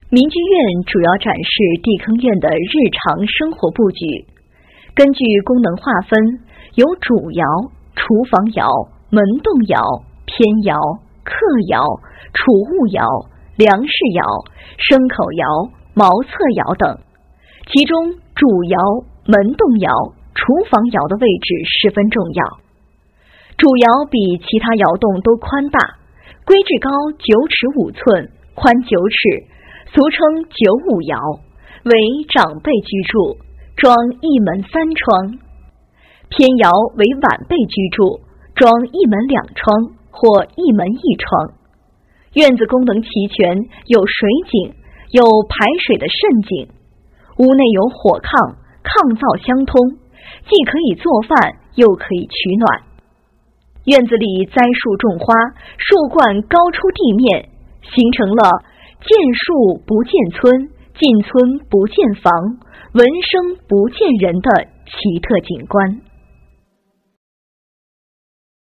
民居院主要展示地坑院的日常生活布局，根据功能划分，有主窑、厨房窑、门洞窑、偏窑、客窑、储物窑、粮食窑、牲口窑、茅厕窑等。其中主窑、门洞窑、厨房窑的位置十分重要。主窑比其他窑洞都宽大，规制高9尺5寸，宽9尺，俗称95窑，为长辈居住，装一门3窗。偏窑为晚辈居住，装一门2窗或一门1窗。院子功能齐全，有水井，有排水的渗井，屋内有火炕，炕灶相通，既可以做饭，又可以取暖。院子里栽树种花，树冠高出地面，形成了见树不见村，进村不见房，闻声不见人的奇特景观。